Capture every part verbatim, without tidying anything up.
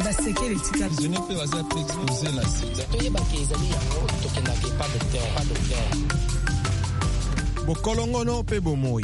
basekele tika zone pe baza exposé na sida toyeba ke ezali yango tokendaka pas docteur pas docteur bokolongono pe bomoi.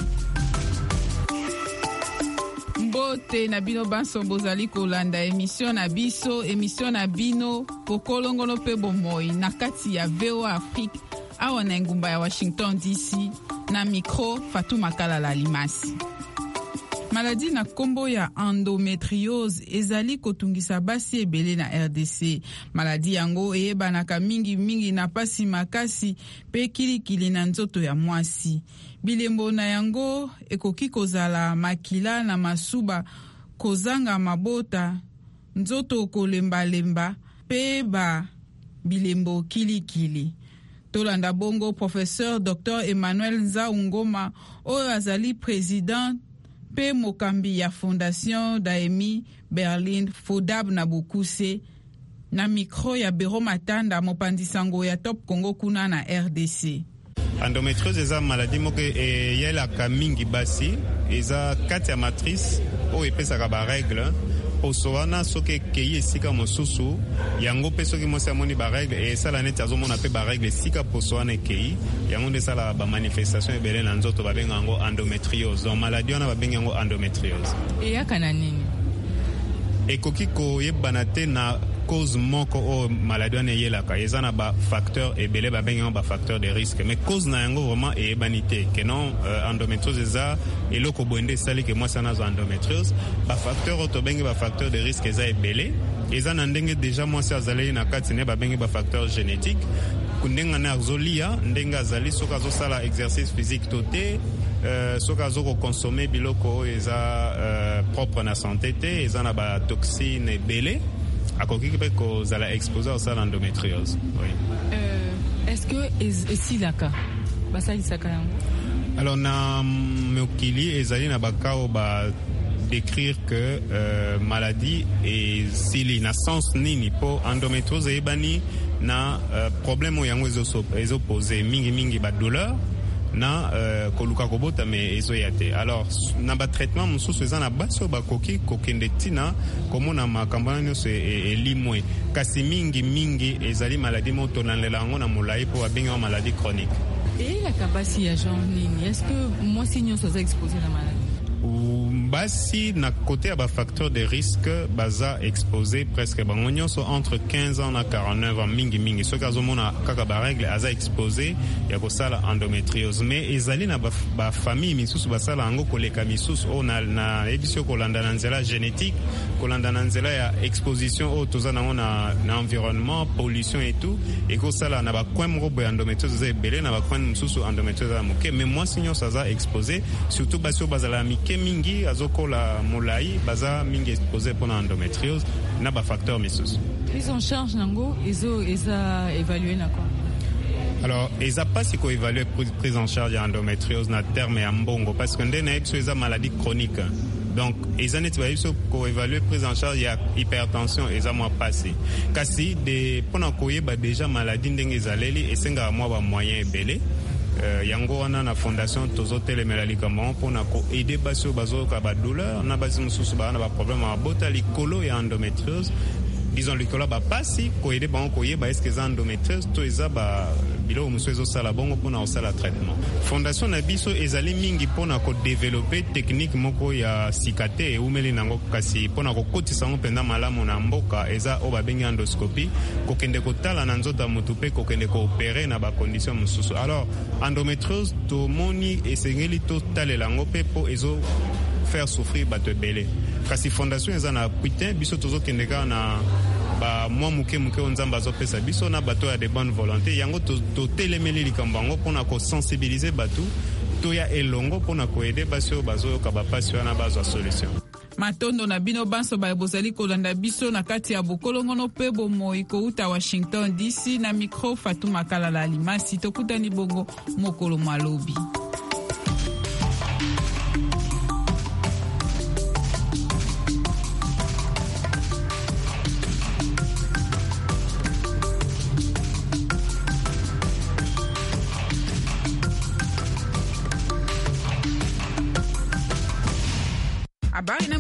Mbote na bino banso bozali kolanda émission na biso émission na bino bokolongono pe bomoi na kati ya V O A Afrique awa na ngumba ya Washington D C na micro Fatou Makalala Limasi. Maladie na kombo ya endometriose ezali kotungisa basi ebele na R D C. Maladie yango eyebanaka mingi mingi na pasi makasi pe kilikili na nzoto ya mwasi. Bilembo na yango ekoki kozala makila na masuba, kozanga mabota, nzoto kolemba-lemba pe ba bilembo kilikili. Tolanda bongo professeur docteur Emmanuel Nzaungoma oyo azali président pe mokambi ya fondation Daemi Berlin Fodab na Bukuse na micro ya Bero Matanda mopandisango ya Top Congo kuna na R D C. Endométriose eza maladie moko eyelaka mingi basi eza kati ya matrice oyo epesaka barègle poso wana soki ekei esika mosusu yango mpe soki mwasi amoni barègle esala neti azomona mpe barègle esika poso wana ekei yango nde esala bamanifestation ebele na nzoto babenga yango endométriose. Donc maladie wana babenga yango endométriose. Eyaka na nini? Ekoki koyebana te na cause moko o maladie wana eyelaka eza na bafacteur ebele babenga yango bafacteur de risque mais cause na yango vraiment eyebani te ke non euh, endométriose eza eloko boye nde esali ke mwasi wana azwa endométriose. Bafacteur oyo tobengi bafacteur de risque eza ebele eza na ndenge deja mwasi azaleli na kati ne babengi bafacteur génétique ndenge ane azolia ndenge azali soki azosala exercice physique to te Uh, soki azokokonsome biloko oyo eza uh, propre na santé te eza na batoxine ebele akoki mpe kozala expose osala endométriose. Oui. Euh, est-ce que esilaka basalisaka yango? Alors na mokili ezali na bakao ba décrire que euh, maladie esili na sens nini po endométriose eyebani na uh, problème oyo yango ezopose mingi mingi badouleur na uh, koluka kobota me ezoya te. Alors na ba traitement mosusu eza na baso bakoki kokende tina komona makambo nyonso elimwe kasi mingi mingi ezali maladie moto nalela yango na molai po babenga maladie chronique. Et la capacité à genre nini? Est-ce que moi si nyonso za exposé na maladie? Basi na côté à ba facteur de risque baza exposé presque bango nyonso entre quinze ans na quarante-neuf ans mingi mingi soki azomona kaka ba règle aza exposé ya kosala endométriose mais ezali na ba, ba famille misusu basala yango koleka misusu o na na ebisio kolanda na nzela génétique kolanda na nzela ya exposition o toza nango na, na environnement pollution et tout et kosala na ba coin moko boya endométriose za ebele na ba coin misusu endométriose za moke mais moi sinon ça za exposé surtout basio bazala mike mingi azokola molai baza mingi exposé pour endométriose na ba facteur misusu. Prise en charge nango ezo eza évaluer na quoi? Alors eza pas si ko évaluer prise en charge ya endométriose na terme ya mbongo parce que ndena ebiso eza maladie chronique. Donc eza neti ba ebiso ko évaluer prise en charge ya hypertension eza mwa passé. Kasi de pona koyeba déjà maladie ndenge ezaleli esenga mwa ba moyen ebele. Uh, yango wana na fondation tozotelemela likambo mpona koaide basi oyo bazoyoka badouleur na basi mosusu bana baproblème ya bota likolo ya endométriose disons likolo bapasi koaide bango koyeba eske eza endométriose to eza biloko mosusu ezosala bongo mpona kosala traitement. Fondation na biso ezali mingi mpona kodevelope technique moko ya sika te eumeli nango kasi mpona kokotisa yango mpenza malamu na mboka eza oyo babengi endoscopie kokende kotala na nzoto ya motu mpe kokende koopere na bacondition mosusu. Alors endométriose tomoni esengeli totalela yango mpe mpo ezo faire souffrir bato ebele kasi fondation eza na putain biso tozokende kaka na ba mwa muke muke onzamba azopesa biso na bato ya de bonne volonté yango totelemeli likambo yango mpona kosensibilize bato toya elongo mpona koede basi oyo bazoyoka bapasi wana bazwa solution. Matondo na bino banso ba bozali kolanda biso na kati ya bokolongono pe bomoi kouta Washington D C na micro Fatou Makalala Limasi tokutani bongo mokolo malobi. Habari na